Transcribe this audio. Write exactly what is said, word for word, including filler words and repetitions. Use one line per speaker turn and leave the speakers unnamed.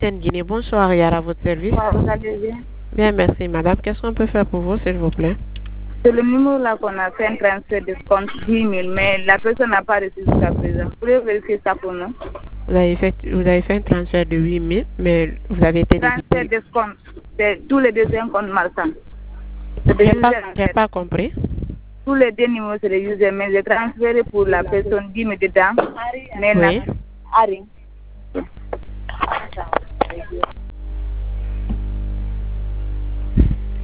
Capitaine Guinée. Bonsoir, Yara, à votre service.
Vous allez bien?
Bien, merci, madame. Qu'est-ce qu'on peut faire pour vous, s'il vous plaît?
C'est le numéro là qu'on a fait un transfert de compte dix mille, mais la personne n'a pas reçu jusqu'à présent. Vous pouvez vérifier ça pour nous?
Vous avez fait, vous avez fait un transfert de huit mille, mais vous avez été
transfert de compte, c'est tous les deuxièmes comptes marchands.
Je n'ai pas, pas compris.
Tous les deux numéros, c'est les users, mais j'ai transféré pour la personne dix mille dedans. Mais
oui.
la...